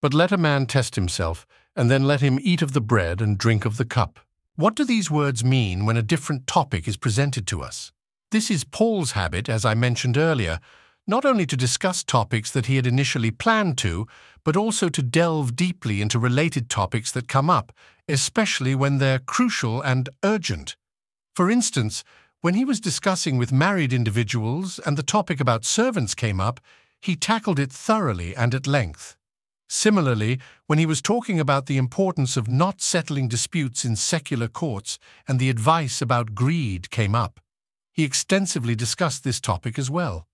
But let a man test himself, and then let him eat of the bread and drink of the cup. What do these words mean when a different topic is presented to us? This is Paul's habit, as I mentioned earlier, not only to discuss topics that he had initially planned to, but also to delve deeply into related topics that come up, especially when they're crucial and urgent. For instance, when he was discussing with married individuals and the topic about servants came up, he tackled it thoroughly and at length. Similarly, when he was talking about the importance of not settling disputes in secular courts and the advice about greed came up, he extensively discussed this topic as well.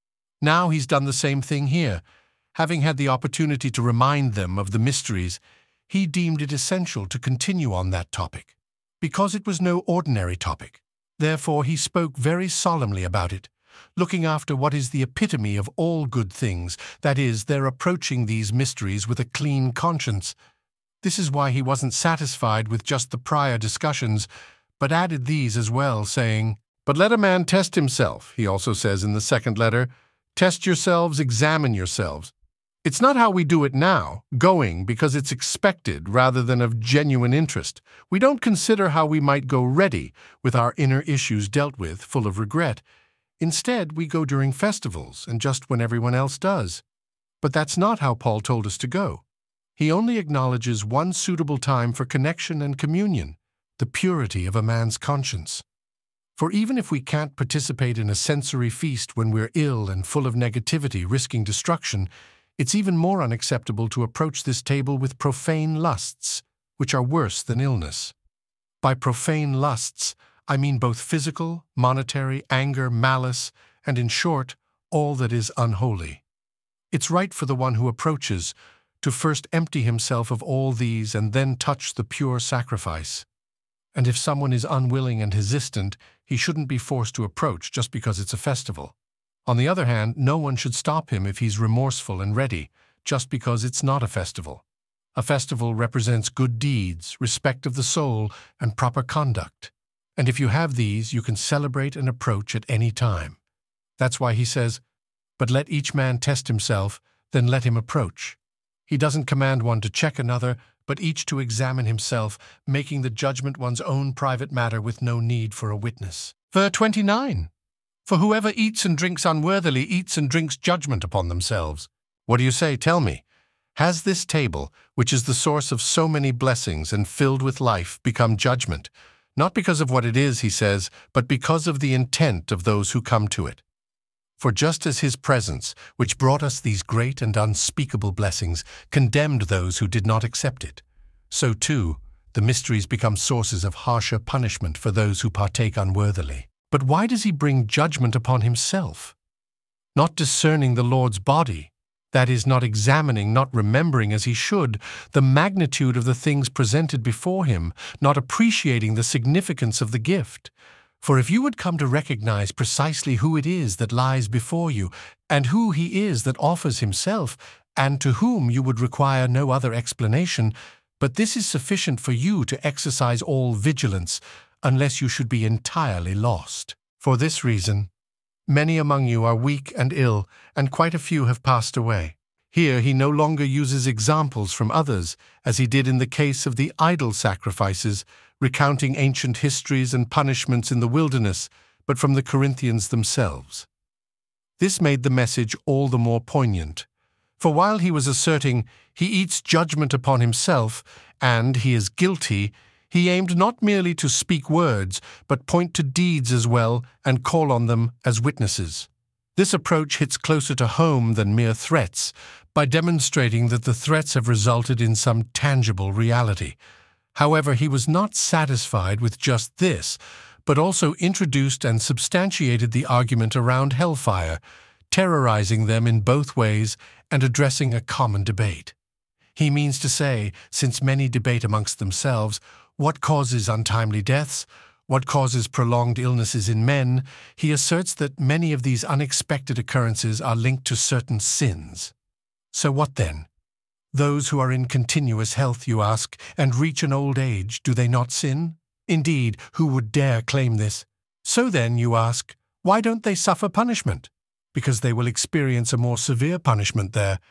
Now he's done the same thing here. Having had the opportunity to remind them of the mysteries, he deemed it essential to continue on that topic, because it was no ordinary topic. Therefore, he spoke very solemnly about it, looking after what is the epitome of all good things, that is, they're approaching these mysteries with a clean conscience. This is why he wasn't satisfied with just the prior discussions, but added these as well, saying, "But let a man test himself," he also says in the second letter, "test yourselves, examine yourselves." It's not how we do it now, going because it's expected rather than of genuine interest. We don't consider how we might go ready, with our inner issues dealt with, full of regret. Instead, we go during festivals and just when everyone else does. But that's not how Paul told us to go. He only acknowledges one suitable time for connection and communion, the purity of a man's conscience. For even if we can't participate in a sensory feast when we're ill and full of negativity, risking destruction, it's even more unacceptable to approach this table with profane lusts, which are worse than illness. By profane lusts, I mean both physical, monetary, anger, malice, and in short, all that is unholy. It's right for the one who approaches to first empty himself of all these and then touch the pure sacrifice. And if someone is unwilling and hesitant, he shouldn't be forced to approach just because it's a festival. On the other hand, no one should stop him if he's remorseful and ready, just because it's not a festival. A festival represents good deeds, respect of the soul, and proper conduct. And if you have these, you can celebrate and approach at any time. That's why he says, "But let each man test himself, then let him approach." He doesn't command one to check another, but each to examine himself, making the judgment one's own private matter with no need for a witness. Verse 29. "For whoever eats and drinks unworthily eats and drinks judgment upon themselves." What do you say? Tell me. Has this table, which is the source of so many blessings and filled with life, become judgment? Not because of what it is, he says, but because of the intent of those who come to it. For just as his presence, which brought us these great and unspeakable blessings, condemned those who did not accept it, so too the mysteries become sources of harsher punishment for those who partake unworthily. But why does he bring judgment upon himself? Not discerning the Lord's body, that is, not examining, not remembering as he should the magnitude of the things presented before him, not appreciating the significance of the gift. For if you would come to recognize precisely who it is that lies before you, and who he is that offers himself, and to whom you would require no other explanation, but this is sufficient for you to exercise all vigilance, unless you should be entirely lost. For this reason, many among you are weak and ill, and quite a few have passed away. Here he no longer uses examples from others, as he did in the case of the idol sacrifices, recounting ancient histories and punishments in the wilderness, but from the Corinthians themselves. This made the message all the more poignant. For while he was asserting he eats judgment upon himself, and he is guilty, he aimed not merely to speak words, but point to deeds as well and call on them as witnesses. This approach hits closer to home than mere threats, by demonstrating that the threats have resulted in some tangible reality. However, he was not satisfied with just this, but also introduced and substantiated the argument around hellfire, terrorizing them in both ways and addressing a common debate. He means to say, since many debate amongst themselves, what causes untimely deaths? What causes prolonged illnesses in men? He asserts that many of these unexpected occurrences are linked to certain sins. So what then? Those who are in continuous health, you ask, and reach an old age, do they not sin? Indeed, who would dare claim this? So then, you ask, why don't they suffer punishment? Because they will experience a more severe punishment there.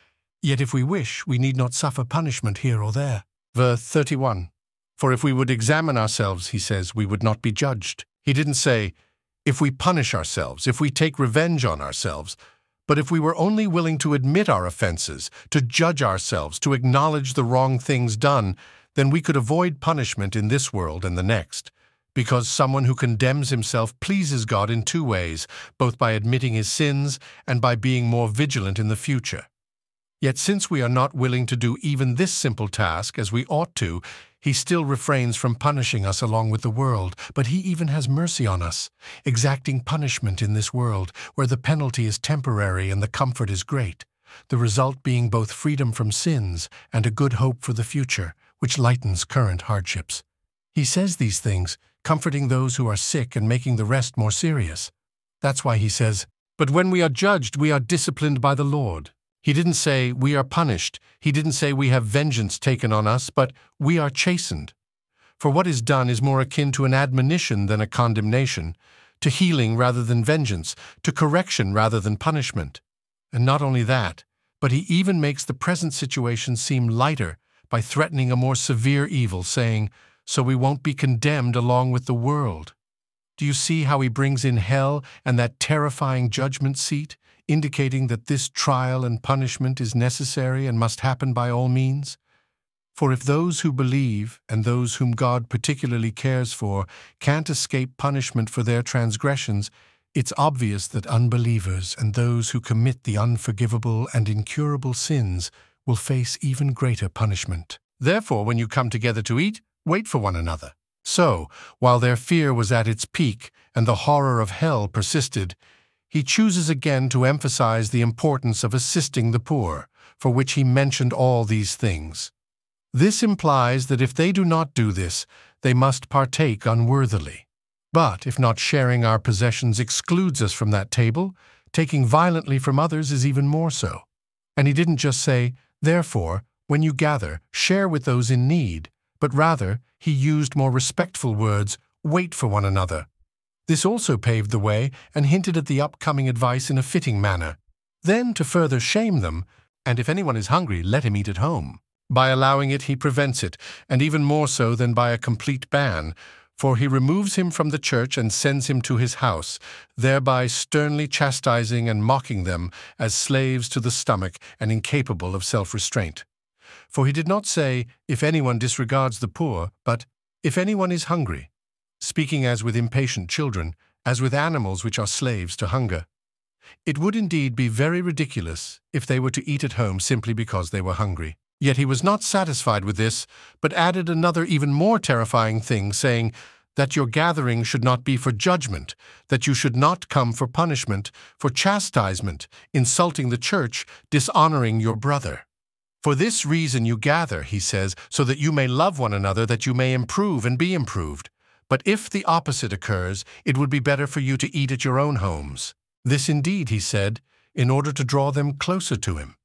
Yet if we wish, we need not suffer punishment here or there. Verse 31. For if we would examine ourselves, he says, we would not be judged. He didn't say, if we punish ourselves, if we take revenge on ourselves, but if we were only willing to admit our offenses, to judge ourselves, to acknowledge the wrong things done, then we could avoid punishment in this world and the next. Because someone who condemns himself pleases God in two ways, both by admitting his sins and by being more vigilant in the future. Yet since we are not willing to do even this simple task as we ought to, he still refrains from punishing us along with the world, but he even has mercy on us, exacting punishment in this world, where the penalty is temporary and the comfort is great, the result being both freedom from sins and a good hope for the future, which lightens current hardships. He says these things, comforting those who are sick and making the rest more serious. That's why he says, but when we are judged, we are disciplined by the Lord. He didn't say we are punished. He didn't say we have vengeance taken on us, but we are chastened. For what is done is more akin to an admonition than a condemnation, to healing rather than vengeance, to correction rather than punishment. And not only that, but he even makes the present situation seem lighter by threatening a more severe evil, saying, so we won't be condemned along with the world. Do you see how he brings in hell and that terrifying judgment seat, indicating that this trial and punishment is necessary and must happen by all means? For if those who believe and those whom God particularly cares for can't escape punishment for their transgressions, it's obvious that unbelievers and those who commit the unforgivable and incurable sins will face even greater punishment. Therefore, when you come together to eat, wait for one another. So, while their fear was at its peak and the horror of hell persisted, he chooses again to emphasize the importance of assisting the poor, for which he mentioned all these things. This implies that if they do not do this, they must partake unworthily. But if not sharing our possessions excludes us from that table, taking violently from others is even more so. And he didn't just say, therefore, when you gather, share with those in need, but rather, he used more respectful words, wait for one another. This also paved the way and hinted at the upcoming advice in a fitting manner. Then, to further shame them, and if anyone is hungry, let him eat at home. By allowing it, he prevents it, and even more so than by a complete ban, for he removes him from the church and sends him to his house, thereby sternly chastising and mocking them as slaves to the stomach and incapable of self-restraint. For he did not say, if anyone disregards the poor, but if anyone is hungry, speaking as with impatient children, as with animals which are slaves to hunger. It would indeed be very ridiculous if they were to eat at home simply because they were hungry. Yet he was not satisfied with this, but added another even more terrifying thing, saying that your gathering should not be for judgment, that you should not come for punishment, for chastisement, insulting the church, dishonoring your brother. For this reason you gather, he says, so that you may love one another, that you may improve and be improved. But if the opposite occurs, it would be better for you to eat at your own homes. This indeed, he said, in order to draw them closer to him.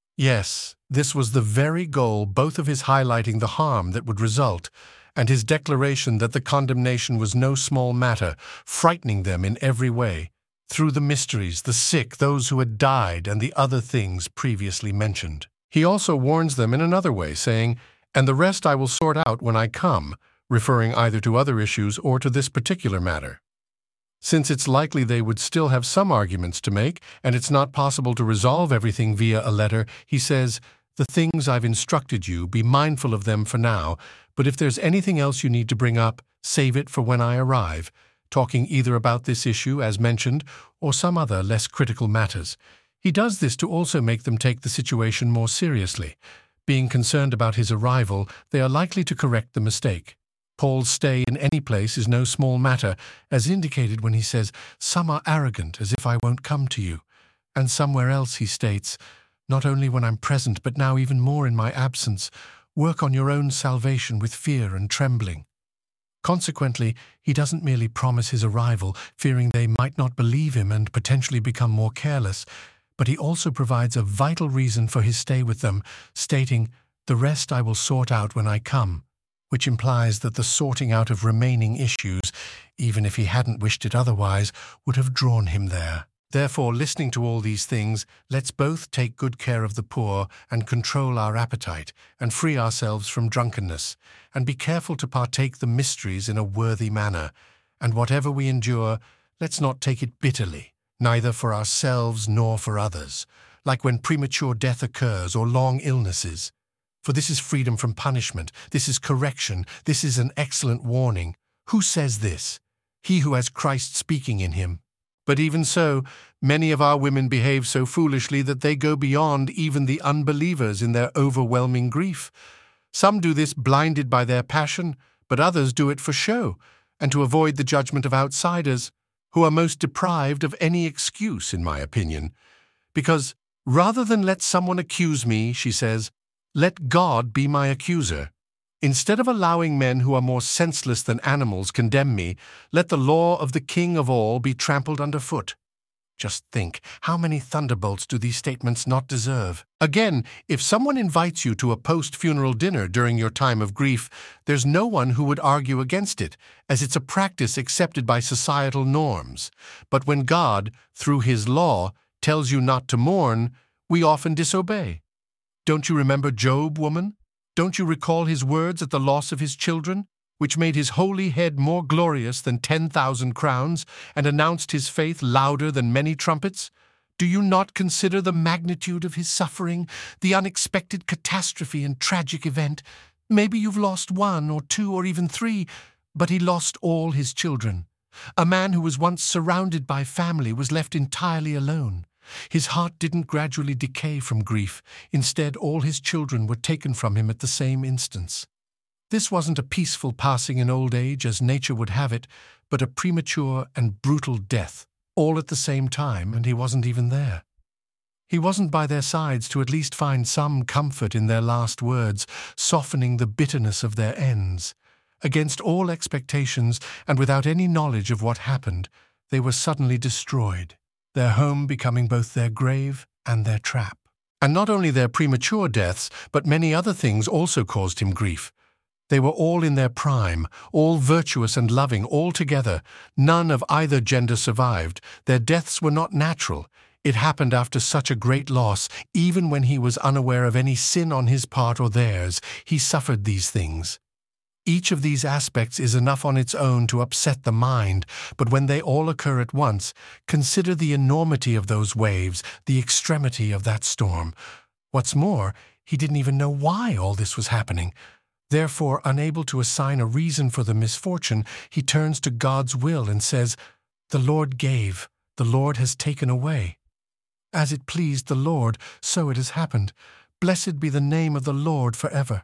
Yes, this was the very goal, both of his highlighting the harm that would result, and his declaration that the condemnation was no small matter, frightening them in every way, through the mysteries, the sick, those who had died, and the other things previously mentioned. He also warns them in another way, saying, and the rest I will sort out when I come, referring either to other issues or to this particular matter. Since it's likely they would still have some arguments to make, and it's not possible to resolve everything via a letter, he says, the things I've instructed you, be mindful of them for now, but if there's anything else you need to bring up, save it for when I arrive, talking either about this issue, as mentioned, or some other less critical matters. He does this to also make them take the situation more seriously. Being concerned about his arrival, they are likely to correct the mistake. Paul's stay in any place is no small matter, as indicated when he says, some are arrogant, as if I won't come to you. And somewhere else he states, not only when I'm present, but now even more in my absence, work on your own salvation with fear and trembling. Consequently, he doesn't merely promise his arrival, fearing they might not believe him and potentially become more careless, but he also provides a vital reason for his stay with them, stating, the rest I will sort out when I come, which implies that the sorting out of remaining issues, even if he hadn't wished it otherwise, would have drawn him there. Therefore, listening to all these things, let's both take good care of the poor and control our appetite and free ourselves from drunkenness, and be careful to partake the mysteries in a worthy manner. And whatever we endure, let's not take it bitterly, neither for ourselves nor for others, like when premature death occurs or long illnesses. For this is freedom from punishment, this is correction, this is an excellent warning. Who says this? He who has Christ speaking in him. But even so, many of our women behave so foolishly that they go beyond even the unbelievers in their overwhelming grief. Some do this blinded by their passion, but others do it for show, and to avoid the judgment of outsiders, who are most deprived of any excuse, in my opinion. Because, rather than let someone accuse me, she says, let God be my accuser. Instead of allowing men who are more senseless than animals condemn me, let the law of the King of all be trampled underfoot. Just think, how many thunderbolts do these statements not deserve? Again, if someone invites you to a post-funeral dinner during your time of grief, there's no one who would argue against it, as it's a practice accepted by societal norms. But when God, through His law, tells you not to mourn, we often disobey. Don't you remember Job, woman? Don't you recall his words at the loss of his children, which made his holy head more glorious than 10,000 crowns, and announced his faith louder than many trumpets? Do you not consider the magnitude of his suffering, the unexpected catastrophe and tragic event? Maybe you've lost one or two or even three, but he lost all his children. A man who was once surrounded by family was left entirely alone. His heart didn't gradually decay from grief. Instead, all his children were taken from him at the same instance. This wasn't a peaceful passing in old age as nature would have it, but a premature and brutal death, all at the same time, and he wasn't even there. He wasn't by their sides to at least find some comfort in their last words, softening the bitterness of their ends. Against all expectations, and without any knowledge of what happened, they were suddenly destroyed, their home becoming both their grave and their trap. And not only their premature deaths, but many other things also caused him grief. They were all in their prime, all virtuous and loving, all together. None of either gender survived. Their deaths were not natural. It happened after such a great loss. Even when he was unaware of any sin on his part or theirs, he suffered these things. Each of these aspects is enough on its own to upset the mind, but when they all occur at once, consider the enormity of those waves, the extremity of that storm. What's more, he didn't even know why all this was happening. Therefore, unable to assign a reason for the misfortune, he turns to God's will and says, "The Lord gave, the Lord has taken away. As it pleased the Lord, so it has happened. Blessed be the name of the Lord forever."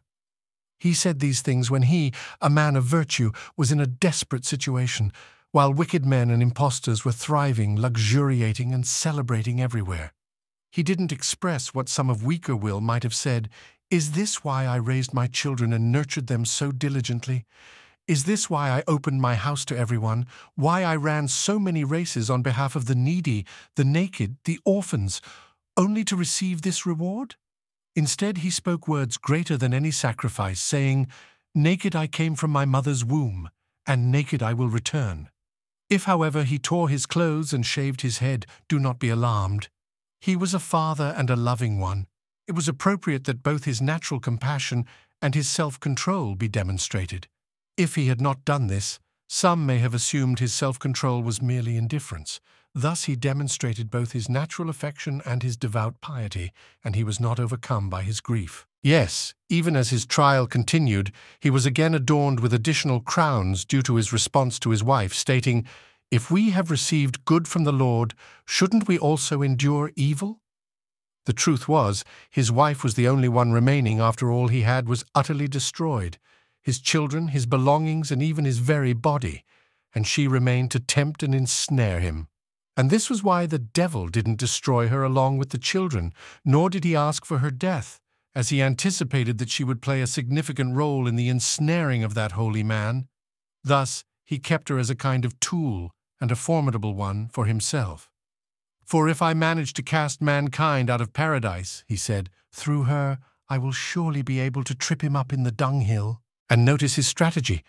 He said these things when he, a man of virtue, was in a desperate situation, while wicked men and impostors were thriving, luxuriating, and celebrating everywhere. He didn't express what some of weaker will might have said. Is this why I raised my children and nurtured them so diligently? Is this why I opened my house to everyone? Why I ran so many races on behalf of the needy, the naked, the orphans, only to receive this reward? Instead, he spoke words greater than any sacrifice, saying, "Naked I came from my mother's womb, and naked I will return." If, however, he tore his clothes and shaved his head, do not be alarmed. He was a father and a loving one. It was appropriate that both his natural compassion and his self-control be demonstrated. If he had not done this, some may have assumed his self-control was merely indifference. Thus he demonstrated both his natural affection and his devout piety, and he was not overcome by his grief. Yes, even as his trial continued, he was again adorned with additional crowns due to his response to his wife, stating, "If we have received good from the Lord, shouldn't we also endure evil?" The truth was, his wife was the only one remaining after all he had was utterly destroyed, his children, his belongings, and even his very body, and she remained to tempt and ensnare him. And this was why the devil didn't destroy her along with the children, nor did he ask for her death, as he anticipated that she would play a significant role in the ensnaring of that holy man. Thus, he kept her as a kind of tool, and a formidable one, for himself. "For if I manage to cast mankind out of paradise," he said, "through her I will surely be able to trip him up in the dunghill." And notice his strategy.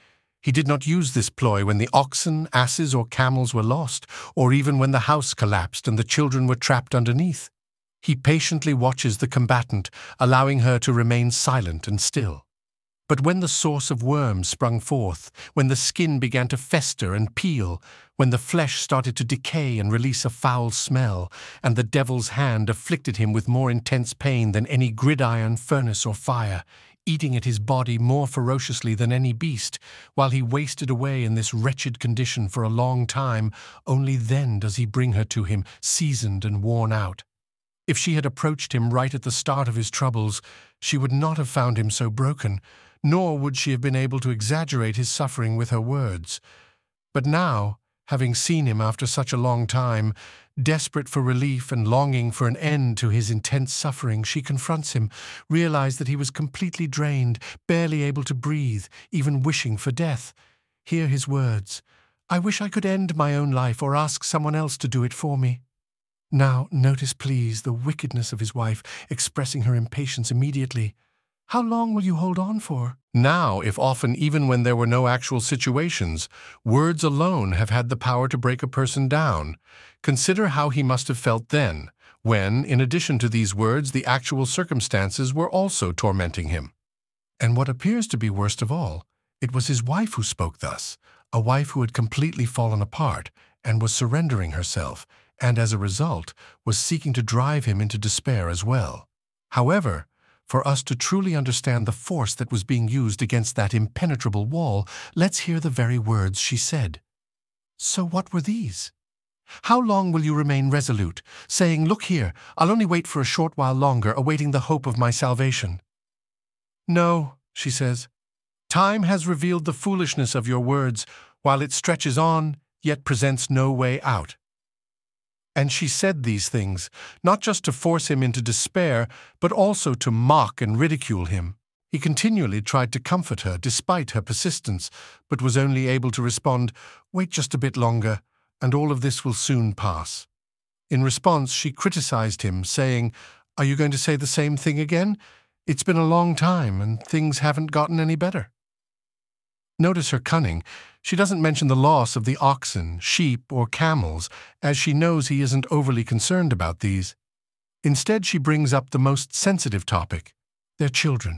He did not use this ploy when the oxen, asses, or camels were lost, or even when the house collapsed and the children were trapped underneath. He patiently watches the combatant, allowing her to remain silent and still. But when the source of worms sprung forth, when the skin began to fester and peel, when the flesh started to decay and release a foul smell, and the devil's hand afflicted him with more intense pain than any gridiron, furnace, or fire, eating at his body more ferociously than any beast, while he wasted away in this wretched condition for a long time, only then does he bring her to him, seasoned and worn out. If she had approached him right at the start of his troubles, she would not have found him so broken, nor would she have been able to exaggerate his suffering with her words. But now, having seen him after such a long time, desperate for relief and longing for an end to his intense suffering, she confronts him, realized that he was completely drained, barely able to breathe, even wishing for death. Hear his words, "I wish I could end my own life or ask someone else to do it for me." Now, notice please the wickedness of his wife, expressing her impatience immediately. "How long will you hold on for?" Now, if often even when there were no actual situations, words alone have had the power to break a person down. Consider how he must have felt then, when, in addition to these words, the actual circumstances were also tormenting him. And what appears to be worst of all, it was his wife who spoke thus, a wife who had completely fallen apart and was surrendering herself, and as a result was seeking to drive him into despair as well. However, for us to truly understand the force that was being used against that impenetrable wall, let's hear the very words she said. So what were these? "How long will you remain resolute, saying, 'Look here, I'll only wait for a short while longer, awaiting the hope of my salvation'?" "No," she says, "time has revealed the foolishness of your words, while it stretches on, yet presents no way out." And she said these things, not just to force him into despair, but also to mock and ridicule him. He continually tried to comfort her despite her persistence, but was only able to respond, "Wait just a bit longer, and all of this will soon pass." In response, she criticized him, saying, "Are you going to say the same thing again? It's been a long time, and things haven't gotten any better." Notice her cunning. She doesn't mention the loss of the oxen, sheep, or camels, as she knows he isn't overly concerned about these. Instead, she brings up the most sensitive topic, their children.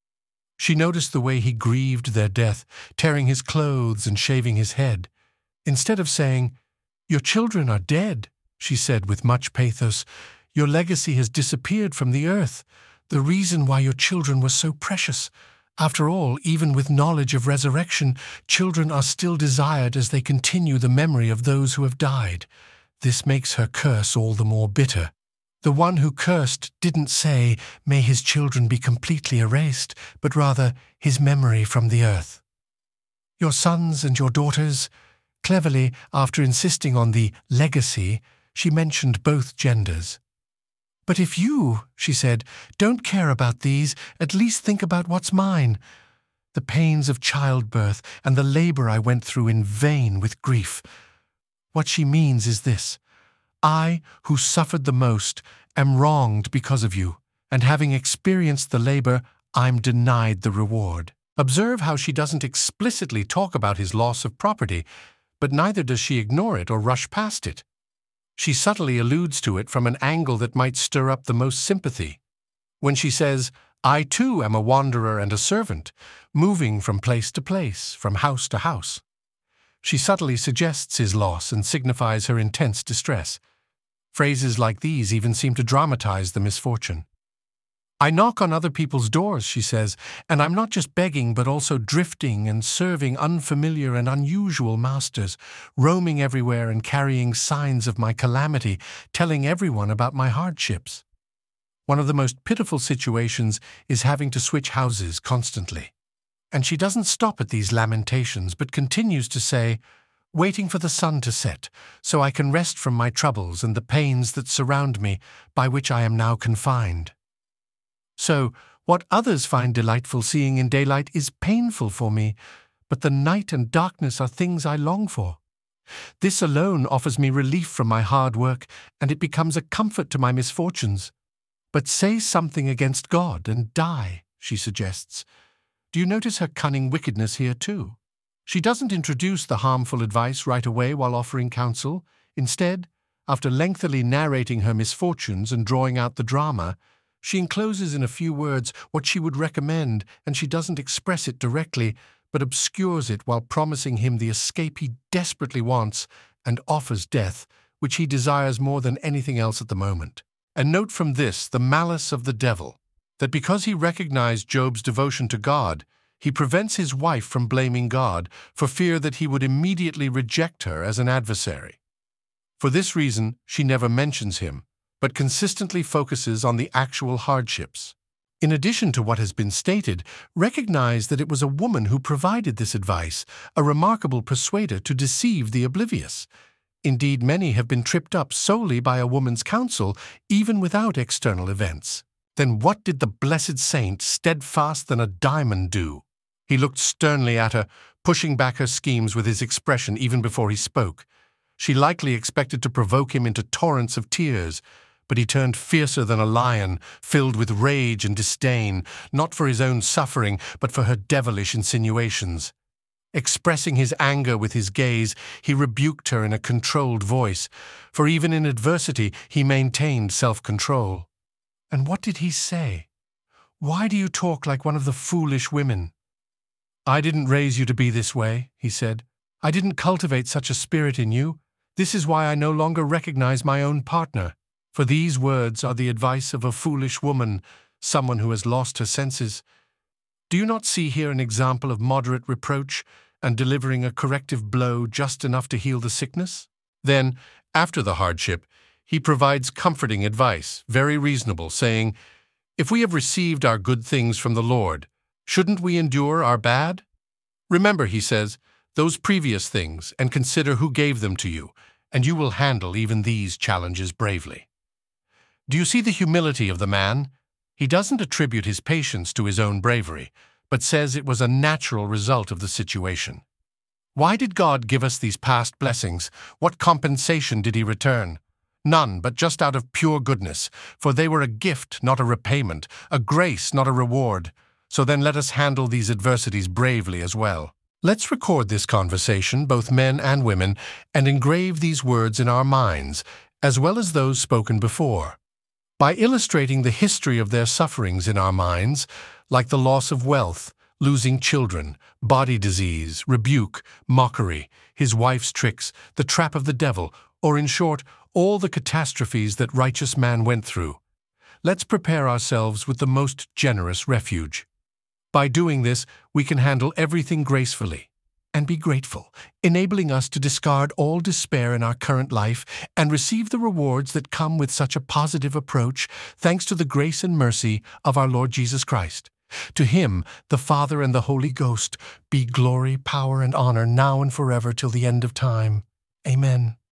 She noticed the way he grieved their death, tearing his clothes and shaving his head. Instead of saying, "Your children are dead," she said with much pathos, "your legacy has disappeared from the earth, the reason why your children were so precious. After all, even with knowledge of resurrection, children are still desired as they continue the memory of those who have died. This makes her curse all the more bitter. The one who cursed didn't say, 'May his children be completely erased,' but rather, 'his memory from the earth.' Your sons and your daughters." Cleverly, after insisting on the legacy, she mentioned both genders. "But if you," she said, "don't care about these, at least think about what's mine. The pains of childbirth and the labor I went through in vain with grief." What she means is this: I, who suffered the most, am wronged because of you, and having experienced the labor, I'm denied the reward. Observe how she doesn't explicitly talk about his loss of property, but neither does she ignore it or rush past it. She subtly alludes to it from an angle that might stir up the most sympathy. When she says, "I too am a wanderer and a servant, moving from place to place, from house to house," she subtly suggests his loss and signifies her intense distress. Phrases like these even seem to dramatize the misfortune. "I knock on other people's doors," she says, "and I'm not just begging but also drifting and serving unfamiliar and unusual masters, roaming everywhere and carrying signs of my calamity, telling everyone about my hardships." One of the most pitiful situations is having to switch houses constantly. And she doesn't stop at these lamentations but continues to say, "Waiting for the sun to set, so I can rest from my troubles and the pains that surround me, by which I am now confined." So, what others find delightful seeing in daylight is painful for me, but the night and darkness are things I long for. This alone offers me relief from my hard work, and it becomes a comfort to my misfortunes. But say something against God and die, she suggests. Do you notice her cunning wickedness here too? She doesn't introduce the harmful advice right away while offering counsel. Instead, after lengthily narrating her misfortunes and drawing out the drama, she encloses in a few words what she would recommend, and she doesn't express it directly, but obscures it while promising him the escape he desperately wants and offers death, which he desires more than anything else at the moment. And note from this the malice of the devil, that because he recognized Job's devotion to God, he prevents his wife from blaming God for fear that he would immediately reject her as an adversary. For this reason, she never mentions him, but consistently focuses on the actual hardships. In addition to what has been stated, recognize that it was a woman who provided this advice, a remarkable persuader to deceive the oblivious. Indeed, many have been tripped up solely by a woman's counsel, even without external events. Then what did the blessed saint, steadfast than a diamond, do? He looked sternly at her, pushing back her schemes with his expression even before he spoke. She likely expected to provoke him into torrents of tears, but he turned fiercer than a lion, filled with rage and disdain, not for his own suffering, but for her devilish insinuations. Expressing his anger with his gaze, he rebuked her in a controlled voice, for even in adversity he maintained self-control. And what did he say? "Why do you talk like one of the foolish women?" "I didn't raise you to be this way," he said. "I didn't cultivate such a spirit in you. This is why I no longer recognize my own partner. For these words are the advice of a foolish woman, someone who has lost her senses. Do you not see here an example of moderate reproach and delivering a corrective blow just enough to heal the sickness?" Then, after the hardship, he provides comforting advice, very reasonable, saying, "If we have received our good things from the Lord, shouldn't we endure our bad? Remember," he says, "those previous things and consider who gave them to you, and you will handle even these challenges bravely." Do you see the humility of the man? He doesn't attribute his patience to his own bravery, but says it was a natural result of the situation. Why did God give us these past blessings? What compensation did he return? None, but just out of pure goodness, for they were a gift, not a repayment, a grace, not a reward. So then let us handle these adversities bravely as well. Let's record this conversation, both men and women, and engrave these words in our minds, as well as those spoken before. By illustrating the history of their sufferings in our minds, like the loss of wealth, losing children, body disease, rebuke, mockery, his wife's tricks, the trap of the devil, or in short, all the catastrophes that righteous man went through, let's prepare ourselves with the most generous refuge. By doing this, we can handle everything gracefully and be grateful, enabling us to discard all despair in our current life and receive the rewards that come with such a positive approach, thanks to the grace and mercy of our Lord Jesus Christ. To him, the Father and the Holy Ghost, be glory, power, and honor now and forever till the end of time. Amen.